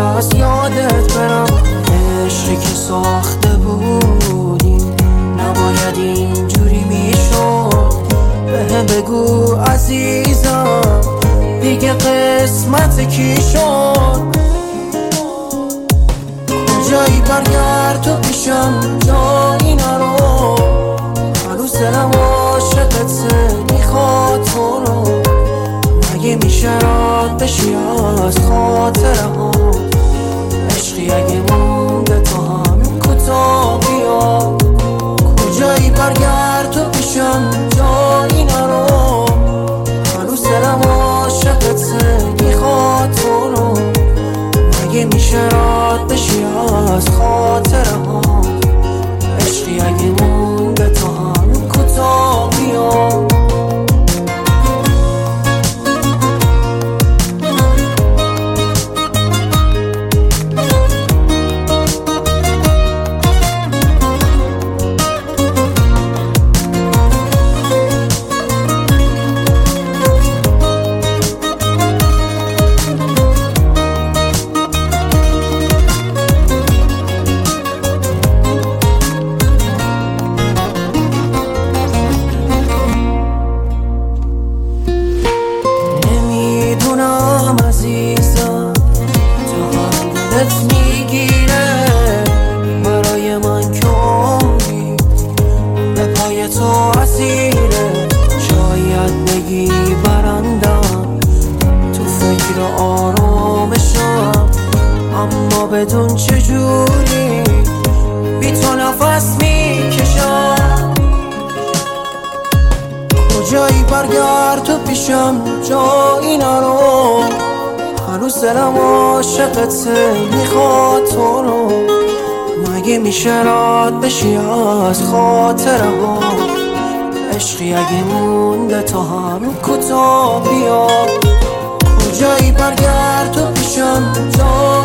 از یادت برم. عشقی که ساخته بودیم نباید اینجوری میشد. بهم بگو عزیزم دیگه قسمت کی شد؟ کجایی برگرد تو پیشم جایی نرو. هنوز دلم عاشقته میخواد تو رو. مگه میشه رد بشی از خاطره ها؟ عشقی اگه مونده تو همین کوتاه بیا. کجایی برگرد تو پیشم جایی نرو. هنوز دلم عاشقته میخواد تو رو. مگه میشه رد بشی از خاطره ها؟ عشقی اگه مونده تو همین کوتاه بیا. عزیزم تو هم دلت میگیره برای من که عمری به پای تو اسیره. شاید بگی برندم تو فکر آرامشم، اما بدون چجوری بی تو نفس میکشم. کجایی برگرد تو پیشم جایی نرو. هنوز دلم عاشقته میخواد تو رو. مگه میشه رد بشی از خاطره ها؟ عشقی اگه مونده تو همین کوتاه بیا. کجایی برگرد تو پیشم جایی